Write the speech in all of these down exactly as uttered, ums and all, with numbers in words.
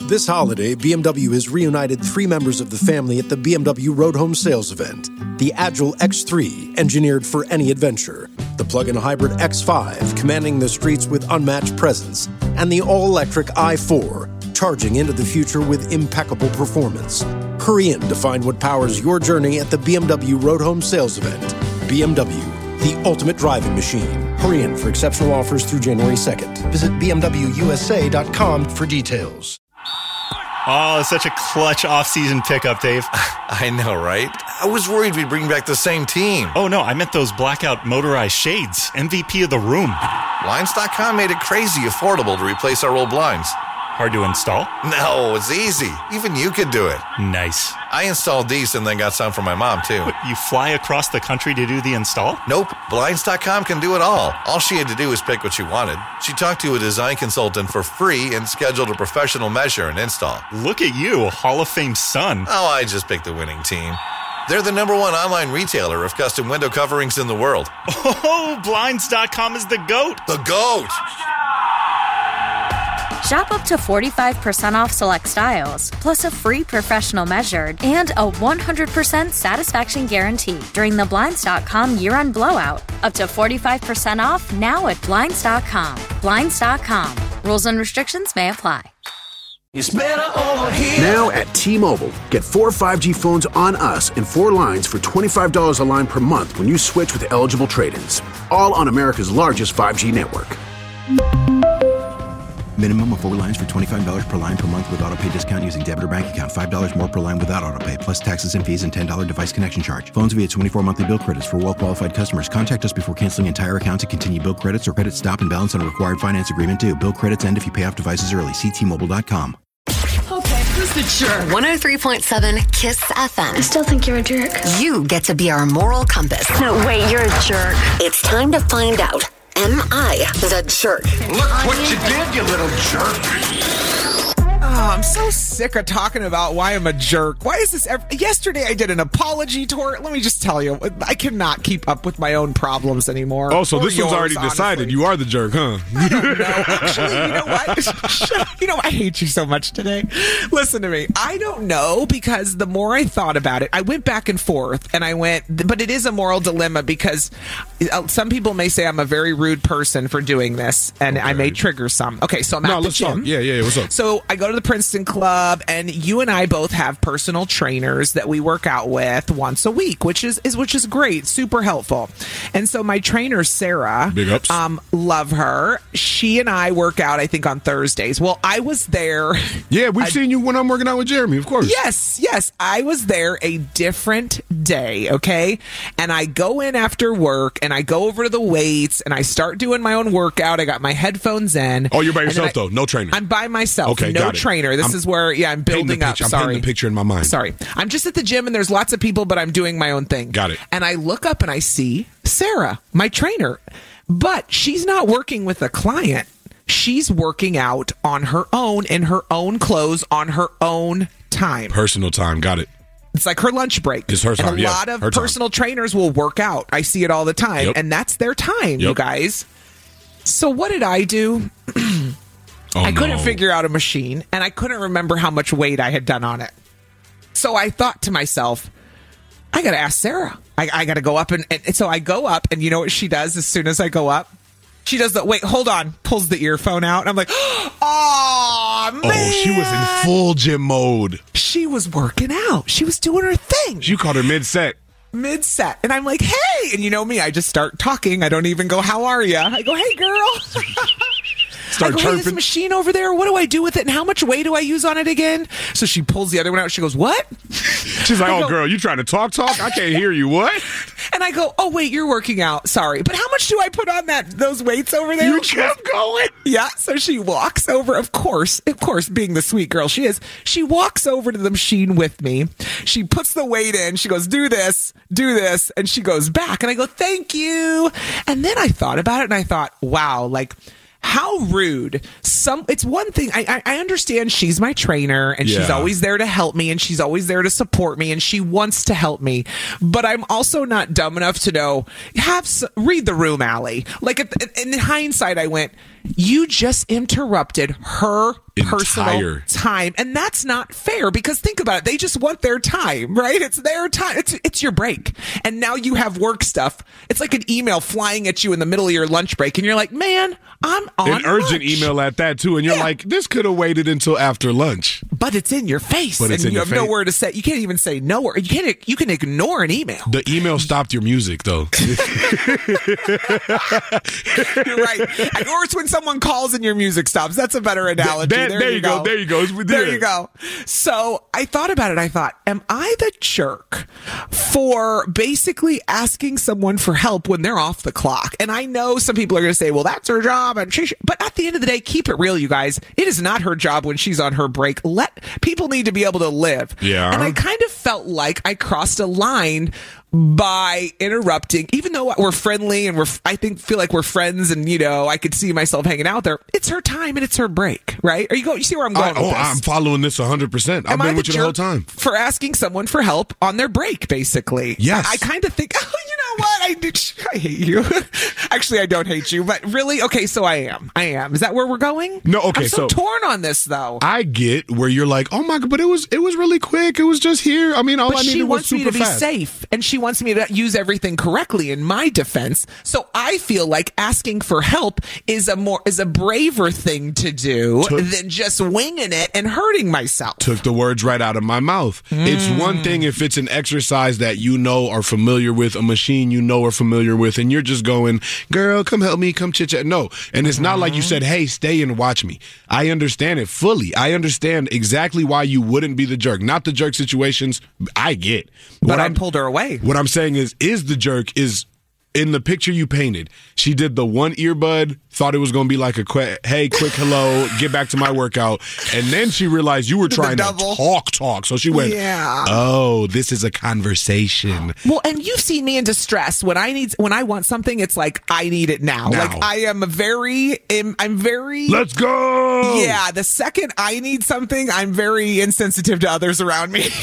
This holiday, B M W has reunited three members of the family at the B M W Road Home Sales event. The Agile X three, engineered for any adventure. The plug-in hybrid X five, commanding the streets with unmatched presence. And the all-electric i four, charging into the future with impeccable performance. Hurry in to find what powers your journey at the B M W Road Home Sales event. B M W, the ultimate driving machine. Hurry in for exceptional offers through January second. Visit b m w u s a dot com for details. Oh, such a clutch off-season pickup, Dave. I know, right? I was worried we'd bring back the same team. Oh, no, I meant those blackout motorized shades. M V P of the room. Blinds dot com made it crazy affordable to replace our old blinds. Hard to install? No, it's easy. Even you could do it. Nice. I installed these and then got some for my mom, too. What, you fly across the country to do the install? Nope. Blinds dot com can do it all. All she had to do was pick what she wanted. She talked to a design consultant for free and scheduled a professional measure and install. Look at you, Hall of Fame son. Oh, I just picked the winning team. They're the number one online retailer of custom window coverings in the world. Oh, Blinds dot com is the GOAT. The GOAT! Shop up to forty-five percent off select styles, plus a free professional measured and a one hundred percent satisfaction guarantee during the Blinds dot com year-end blowout. Up to forty-five percent off now at Blinds dot com. Blinds dot com. Rules and restrictions may apply. It's better over here. Now at T-Mobile, get four five G phones on us and four lines for twenty-five dollars a line per month when you switch with eligible trade-ins. All on America's largest five G network. Minimum of four lines for twenty-five dollars per line per month with autopay discount using debit or bank account. five dollars more per line without autopay, plus taxes and fees and ten dollars device connection charge. Phones via twenty-four monthly bill credits for well-qualified customers. Contact us before canceling entire account to continue bill credits or credit stop and balance on a required finance agreement due. Bill credits end if you pay off devices early. See T Mobile dot com. Okay, who's the jerk? one oh three point seven KISS F M. I still think you're a jerk. You get to be our moral compass. No, wait, you're a jerk. It's time to find out. Am I the jerk? Look what you did, you little jerk. Oh, I'm so sick of talking about why I'm a jerk. Why is this ever... Yesterday I did an apology tour. Let me just tell you, I cannot keep up with my own problems anymore. Oh, so or this yours, one's already honestly. decided. You are the jerk, huh? I don't know. Actually, you know what? You know, I hate you so much today. Listen to me. I don't know, because the more I thought about it, I went back and forth, and I went, but it is a moral dilemma, because some people may say I'm a very rude person for doing this, and okay. I may trigger some. Okay, so I'm no, at the let's gym. Talk. Yeah, yeah, what's up? So I go to the Princeton Club, and you and I both have personal trainers that we work out with once a week, which is, is which is great, super helpful. And so my trainer, Sarah, big ups. Um, love her. She and I work out, I think, on Thursdays. Well, I was there. Yeah, we've I, seen you when I'm working out with Jeremy, of course. Yes, yes. I was there a different day, okay? And I go in after work, and I go over to the weights, and I start doing my own workout. I got my headphones in. Oh, you're by yourself, I, though? No trainer? I'm by myself. Okay, no got it. trainer. This I'm is where, yeah, I'm building up. I'm Sorry. painting the picture in my mind. Sorry. I'm just at the gym, and there's lots of people, but I'm doing my own thing. Got it. And I look up, and I see Sarah, my trainer. But she's not working with a client. She's working out on her own, in her own clothes, on her own time. Personal time. Got it. It's like her lunch break. It's her time. And a yeah, lot of her personal time. trainers will work out. I see it all the time. Yep. And that's their time, Yep. you guys. So what did I do? oh, I couldn't no. figure out a machine, and I couldn't remember how much weight I had done on it. So I thought to myself, I got to ask Sarah. I, I got to go up. And, and so I go up, and you know what she does as soon as I go up? She does the, wait, hold on, pulls the earphone out. And I'm like, oh, man. Oh, she was in full gym mode. She was working out. She was doing her thing. You caught her mid-set. Mid-set. And I'm like, hey. And you know me, I just start talking. I don't even go, how are you? I go, hey, girl. Start I go, hey, this machine over there, what do I do with it, and how much weight do I use on it again? So she pulls the other one out. She goes, what? She's like, oh, go, girl, you trying to talk, talk? I can't hear you. What? And I go, oh, wait, you're working out. Sorry. But how much do I put on that those weights over there? You kept going. Yeah. So she walks over, of course, of course, being the sweet girl she is, she walks over to the machine with me. She puts the weight in. She goes, do this, do this. And she goes back. And I go, thank you. And then I thought about it, and I thought, wow, like, how rude. Some it's one thing I, I I understand she's my trainer, and yeah. she's always there to help me, and she's always there to support me, and she wants to help me, but I'm also not dumb enough to know have read the room, Allie. Like, in hindsight, I went, You just interrupted her Entire. personal time. And that's not fair because think about it. They just want their time, right? It's their time. It's it's your break. And now you have work stuff. It's like an email flying at you in the middle of your lunch break. And you're like, man, I'm on An urgent lunch. email at that, too. And you're Yeah. like, this could have waited until after lunch. But it's in your face. But it's and in you your have face. nowhere to say. You can't even say no. Or you can't. You can ignore an email. The email stopped your music, though. You're right. Or it's when someone calls and your music stops. That's a better analogy. That- there, there you you go. go. There you go. It's- There yeah. you go. So I thought about it. I thought, am I the jerk for basically asking someone for help when they're off the clock? And I know some people are going to say, well, that's her job. And she should. But at the end of the day, keep it real, you guys. It is not her job when she's on her break. Let people need to be able to live. Yeah. And I kind of felt like I crossed a line by interrupting, even though we're friendly and we're, I think, feel like we're friends and, you know, I could see myself hanging out there. It's her time and it's her break, right? Are you go? You see where I'm going I, with oh, this? I'm following this one hundred percent. I've Am I been with you the whole jerk time. for asking someone for help on their break, basically. Yes. I, I kind of think, oh, you know what? I did, I hate you. Actually, I don't hate you, but really, okay, so I am. I am. Is that where we're going? No, okay, I'm so, so- torn on this, though. I get where you're like, oh my God, but it was it was really quick. It was just here. I mean, all But I needed she was wants super me to be fast. safe, and she wants me to use everything correctly in my defense. So I feel like asking for help is a more is a braver thing to do Took- than just winging it and hurting myself. Took the words right out of my mouth. It's one thing if it's an exercise that you know are familiar with, a machine you know are familiar with, and you're just going, girl, come help me, come chit chat. No. And it's not like you said, hey, stay and watch me. I understand it fully. I understand exactly why you wouldn't be the jerk. Not the jerk situations, I get. But What I I'm- pulled her away. What I'm saying is, is the jerk is in the picture you painted. She did the one earbud, thought it was going to be like a quick, hey, quick hello, get back to my workout. And then she realized you were trying to double. talk, talk. So she went, Yeah. oh, this is a conversation. Well, and you've seen me in distress when I need when I want something. It's like I need it now. Now. Like I am a very, I'm, I'm very. Let's go. Yeah, the second I need something, I'm very insensitive to others around me.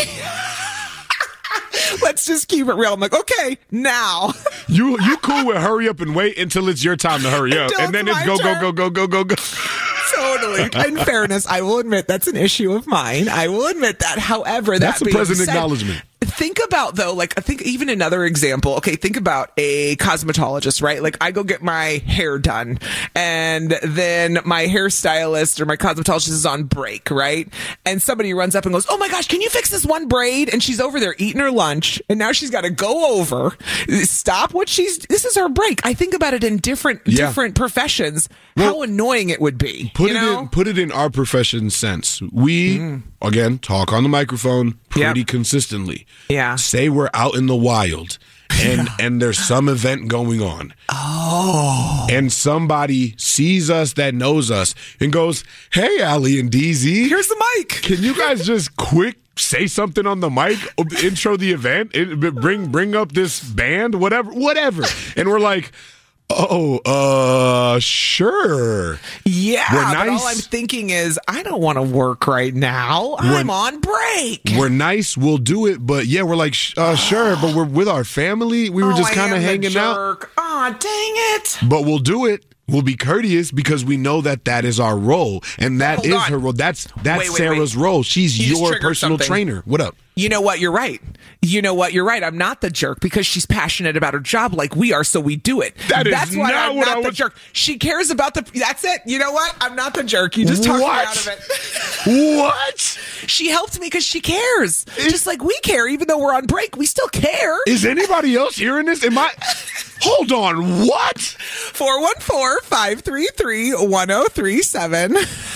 Let's just keep it real. I'm like, okay, now. You you cool with hurry up and wait until it's your time to hurry up. Until And then it's it's my go, go, turn. go, go, go, go, go. Totally. In fairness, I will admit that's an issue of mine. I will admit that. However, that That's a being present said, acknowledgement. Think about though, like I think even another example. Okay, think about a cosmetologist, right? Like I go get my hair done, and then my hairstylist or my cosmetologist is on break, right? And somebody runs up and goes, "Oh my gosh, can you fix this one braid?" And she's over there eating her lunch, and now she's got to go over, stop what she's. This is her break. I think about it in different Yeah. different professions. Well, how annoying it would be. Put you it know? in put it in our profession sense. We again talk on the microphone pretty Yep. consistently. Yeah. Say we're out in the wild and and there's some event going on. Oh. And somebody sees us that knows us and goes, "Hey, Allie and D Z, Here's the mic. can you guys just quick say something on the mic, intro the event, it, bring bring up this band, whatever, whatever." And we're like, "Oh, uh, sure." Yeah, We're but nice. all I'm thinking is I don't want to work right now. I'm We're- on break. We're nice, we'll do it, but yeah, we're like, sh- uh, sure, but we're with our family. We were Oh, just I kind of am the hanging out, jerk. Aw, dang it. but we'll do it. We'll be courteous because we know that that is our role, and that Hold is on. her role. That's that's Wait, wait, Sarah's wait. role. She's You just your triggered personal something. trainer. What up? You know what? You're right. You know what? You're right. I'm not the jerk because she's passionate about her job like we are, so we do it. That is That's why not I'm what not I the was- jerk. She cares about the. That's it. You know what? I'm not the jerk. You just talked me What? out of it. What? She helped me because she cares. Just like we care, even though we're on break, we still care. Is anybody else hearing this? Am I? Hold on. What? four one four, five three three, one oh three seven.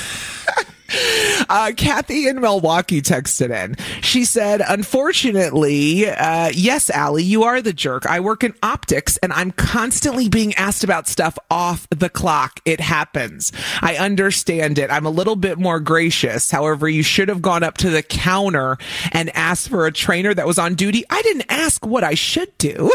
Uh, Kathy in Milwaukee texted in. She said, unfortunately, uh, yes, Allie, you are the jerk. I work in optics and I'm constantly being asked about stuff off the clock. It happens. I understand it. I'm a little bit more gracious. However, you should have gone up to the counter and asked for a trainer that was on duty. I didn't ask what I should do.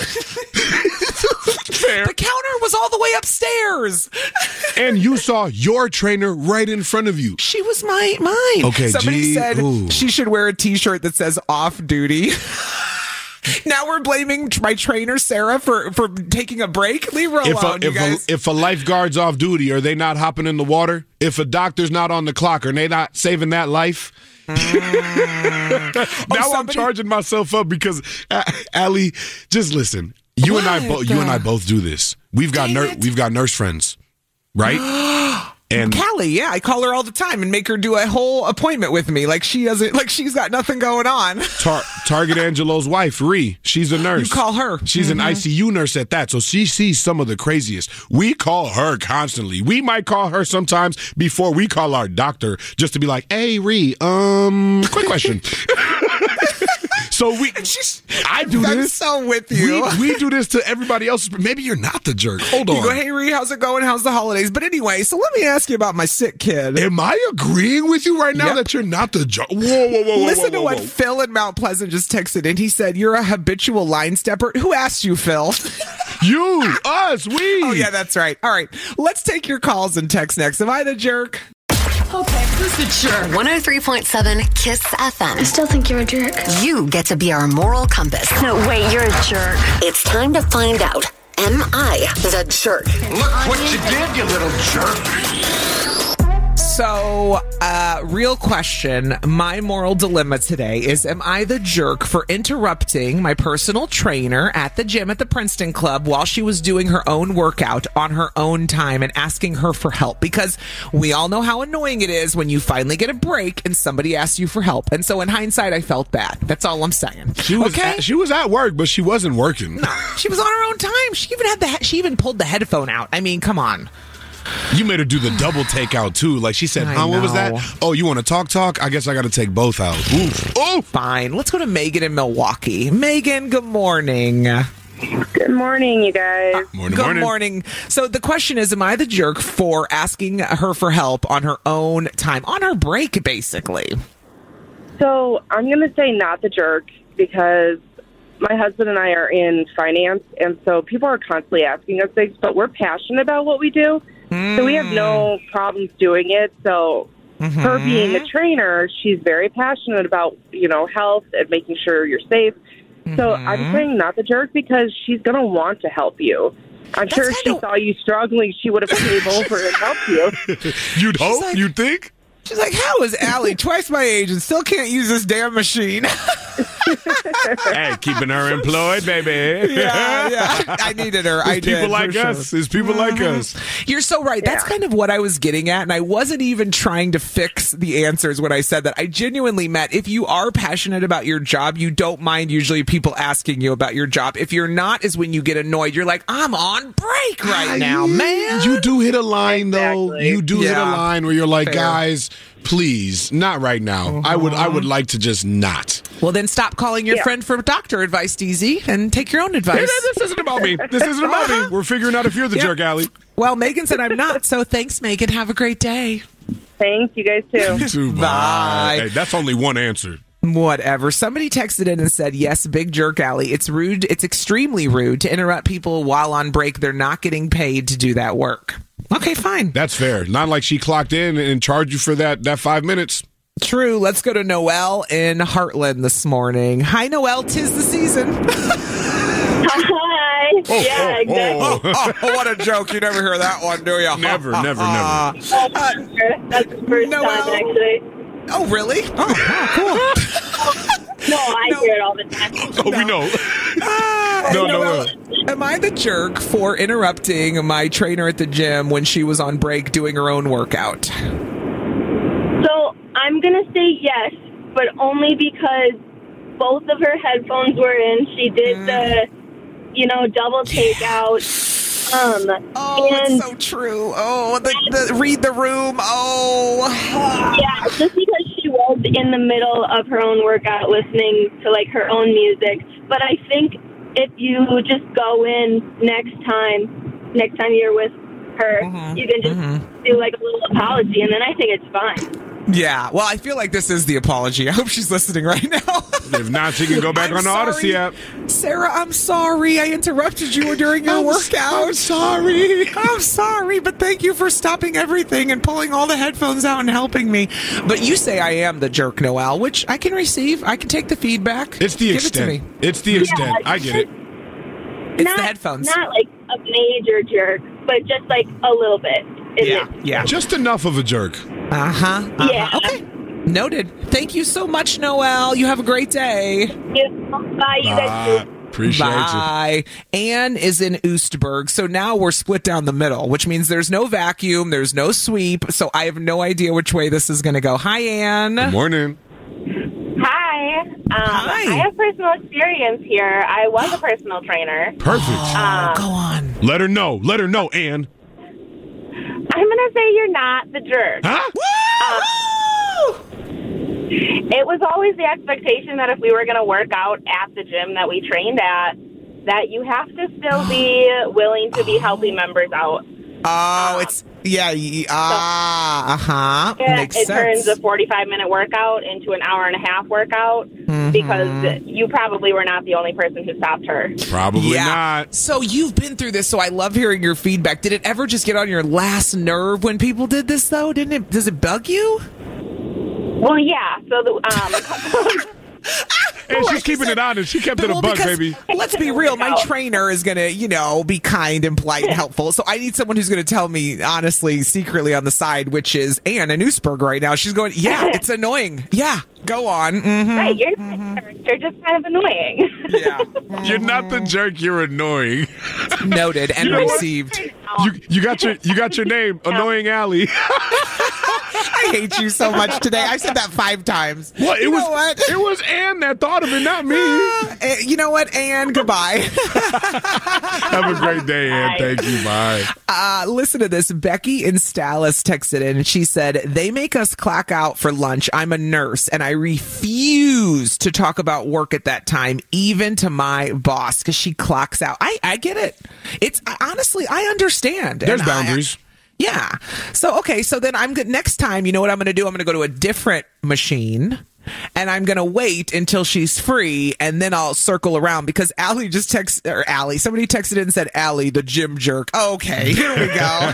Fair. The counter was all the way upstairs. And you saw your trainer right in front of you. She was my mine. Okay, Somebody gee, said ooh. she should wear a T-shirt that says "off duty." Now we're blaming my trainer, Sarah, for, for taking a break. Leave her If alone, a, you if, guys. a, if a lifeguard's off duty, are they not hopping in the water? If a doctor's not on the clock, are they not saving that life? Mm. now oh, I'm charging myself up because, uh, Allie, just listen. You what? and I both. You and I both do this. We've got ner- we've got nurse friends, right? And Callie, yeah, I call her all the time and make her do a whole appointment with me, like she doesn't, like she's got nothing going on. Tar- Target Angelo's wife, Ree, she's a nurse. You call her. She's mm-hmm. an I C U nurse at that, so she sees some of the craziest. We call her constantly. We might call her sometimes before we call our doctor, just to be like, "Hey, Ree, um, quick question." So we, I do I'm this. so with you. We, we do this to everybody else. Maybe you're not the jerk. Hold on. You go, "Hey, Ree, how's it going? How's the holidays?" But anyway, so let me ask you about my sick kid. Am I agreeing with you right now yep. that you're not the jerk? Whoa, whoa, whoa, whoa. Listen whoa, to whoa, what whoa. Phil in Mount Pleasant just texted in. He said, "You're a habitual line stepper." Who asked you, Phil? You, us, we. Oh, yeah, that's right. All right, let's take your calls and texts next. Am I the jerk? Okay, who's the jerk? one oh three point seven KISS F M. I still think you're a jerk. You get to be our moral compass. No, wait, you're a jerk. It's time to find out. Am I the jerk? Look what you did, you little jerk. So, uh, real question. My moral dilemma today is, am I the jerk for interrupting my personal trainer at the gym at the Princeton Club while she was doing her own workout on her own time and asking her for help? Because we all know how annoying it is when you finally get a break and somebody asks you for help. And so in hindsight, I felt bad. That's all I'm saying. She was okay? at, she was at work, but she wasn't working. No, she was on her own time. She even had the, he- she even pulled the headphone out. I mean, come on. You made her do the double takeout too. Like she said, I huh, what was know. that? Oh, you want to talk talk? I guess I got to take both out. Oof. Oh, fine. Let's go to Megan in Milwaukee. Megan, good morning. Good morning, you guys. Morning, good morning. morning. So the question is, am I the jerk for asking her for help on her own time, on her break, basically? So I'm going to say not the jerk because my husband and I are in finance, and so people are constantly asking us things, but we're passionate about what we do, mm. so we have no problems doing it. So mm-hmm. her being a trainer, she's very passionate about, you know, health and making sure you're safe. Mm-hmm. So I'm saying not the jerk because she's going to want to help you. I'm That's sure if she of... saw you struggling, she would have came over and helped you. You'd hope, like, you'd think? She's like, how is Allie twice my age and still can't use this damn machine? Hey, keeping her employed, baby. Yeah, yeah. I needed her. It's I people did. like sure. us. It's people mm-hmm. like us. You're so right. Yeah. That's kind of what I was getting at. And I wasn't even trying to fix the answers when I said that. I genuinely meant if you are passionate about your job, you don't mind usually people asking you about your job. If you're not, is when you get annoyed. You're like, I'm on break right now, man. You do hit a line, though. Exactly. You do yeah. hit a line where you're like, Fair. guys, please, not right now. Uh-huh. I would I would like to just not. Well, then stop calling your yeah. friend for doctor advice, D Z, and take your own advice. Hey, this isn't about me. This isn't about me. We're figuring out if you're the yep. jerk, Allie. Well, Megan said I'm not, so thanks, Megan. Have a great day. Thanks, you guys too. You too. Bye. Bye. Hey, that's only one answer. Whatever. Somebody texted in and said, yes, big jerk, Allie. It's rude. It's extremely rude to interrupt people while on break. They're not getting paid to do that work. Okay, fine. That's fair. Not like she clocked in and charged you for that, that five minutes. True. Let's go to Noelle in Heartland this morning. Hi, Noelle. 'Tis the season. Hi. Oh, yeah, oh, exactly. oh, oh, oh, what a joke. You never hear that one, do you? Never, never, never. Uh, That's the first Noelle. time, actually. Oh, really? Oh, oh cool. No, I No. hear it all the time. Oh, we know. Uh, no, no, Noelle, no. am I the jerk for interrupting my trainer at the gym when she was on break doing her own workout? So I'm going to say yes, but only because both of her headphones were in. She did the, you know, double takeout. Um, oh, and it's so true. Oh, the, the read the room. Oh. Yeah, just because she was in the middle of her own workout listening to, like, her own music. But I think if you just go in next time, next time you're with her, mm-hmm. you can just mm-hmm. do, like, a little apology, and then I think it's fine. Yeah. Well, I feel like this is the apology. I hope she's listening right now. If not, she can go back I'm on the sorry. Odyssey app. Sarah, I'm sorry. I interrupted you during your I'm, workout. I'm sorry. I'm sorry, but thank you for stopping everything and pulling all the headphones out and helping me. But you say I am the jerk, Noelle, which I can receive. I can take the feedback. It's the Give extent. It to me. It's the extent. Yeah, I get it. It's not, the headphones. Not like a major jerk, but just like a little bit. Yeah, yeah. Just enough of a jerk. Uh-huh. uh-huh. Yeah. Okay. Noted. Thank you so much, Noelle. You have a great day. You, bye, you guys. Bye. Appreciate Bye. Anne is in Oostburg, so now we're split down the middle, which means there's no vacuum, there's no sweep, so I have no idea which way this is going to go. Hi, Anne. Good morning. Hi. Um, Hi. I have personal experience here. I was a personal trainer. Perfect. Um, Go on. Let her know. Let her know, Ann. I'm going to say you're not the jerk. Huh? Um, it was always the expectation that if we were going to work out at the gym that we trained at, that you have to still be willing to be helping members out. Oh, Um, it's, yeah, y- ah, uh-huh. Yeah, Makes it sense. turns a forty-five minute workout into an hour and a half workout Mhm. because you probably were not the only person who stopped her. Probably yeah. not. So you've been through this, so I love hearing your feedback. Did it ever just get on your last nerve when people did this, though? Didn't it? Does it bug you? Well, yeah. So the um, And she's keeping it honest. She kept it a Well, buck, because, baby. let's be real. My trainer is going to, you know, be kind and polite and helpful. So I need someone who's going to tell me, honestly, secretly on the side, which is Anne in Oostburg right now. She's going, yeah, it's annoying. Yeah, go on. Mm-hmm. right, you're mm-hmm. you're just kind of annoying. Yeah. You're not the jerk. You're annoying. Noted and You know what? received. You you got your you got your name, Annoying Allie. I hate you so much today. I've said that five times. Well, it you was know what? it was Ann that thought of it, not me. Uh, you know what, Anne? Goodbye. Have a great day, Ann. Thank you. Bye. Uh, listen to this. Becky in Dallas texted in and she said, they make us clock out for lunch. I'm a nurse and I refuse to talk about work at that time, even to my boss, because she clocks out. I, I get it. It's honestly, I understand. There's And boundaries. I, yeah. So, okay. So then I'm good. Next time, you know what I'm going to do? I'm going to go to a different machine. And I'm going to wait until she's free, and then I'll circle around because Allie just texted, or Allie, somebody texted in and said, Allie, the gym jerk. Okay, here we go.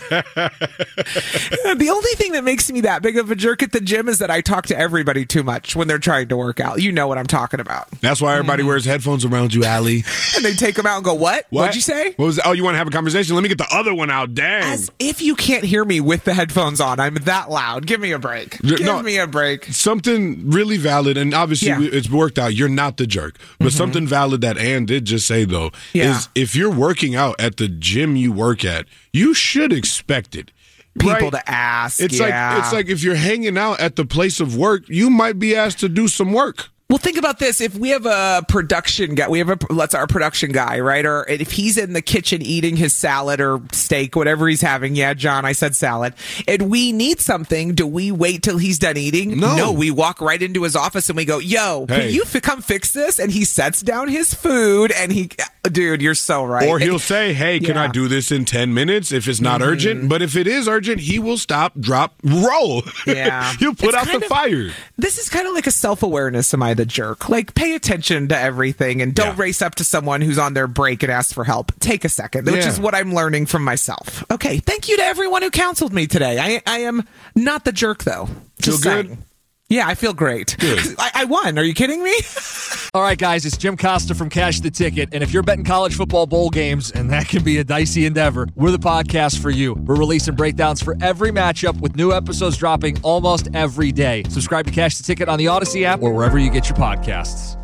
The only thing that makes me that big of a jerk at the gym is that I talk to everybody too much when they're trying to work out. You know what I'm talking about. That's why everybody mm. wears headphones around you, Allie. And they take them out and go, what? what? What'd you say? What was? Oh, you want to have a conversation? Let me get the other one out. Dang. As if you can't hear me with the headphones on. I'm that loud. Give me a break. Give no, me a break. Something really valid, and obviously yeah. it's worked out. You're not the jerk. But mm-hmm. something valid that Ann did just say, though, yeah. is if you're working out at the gym you work at, you should expect it. People right? to ask. It's yeah. like it's like if you're hanging out at the place of work, you might be asked to do some work. Well, think about this. If we have a production guy, we have a, let's our production guy, right? Or if he's in the kitchen eating his salad or steak, whatever he's having. Yeah, John, I said salad. And we need something. Do we wait till he's done eating? No. No, we walk right into his office and we go, yo, hey. can you f- come fix this? And he sets down his food and he, dude, you're so right. Or he'll say, hey, can yeah. I do this in ten minutes if it's not mm-hmm. urgent? But if it is urgent, he will stop, drop, roll. Yeah. He'll put it's out the of, fire. This is kind of like a self-awareness. Am I the jerk? Like, pay attention to everything and don't yeah. race up to someone who's on their break and ask for help. Take a second, which yeah. is what I'm learning from myself. Okay, thank you to everyone who counseled me today. I I am not the jerk, though. Feel good? Saying. Yeah, I feel great. I, I won. Are you kidding me? All right, guys, it's Jim Costa from Cash the Ticket. And if you're betting college football bowl games, and that can be a dicey endeavor, we're the podcast for you. We're releasing breakdowns for every matchup with new episodes dropping almost every day. Subscribe to Cash the Ticket on the Odyssey app or wherever you get your podcasts.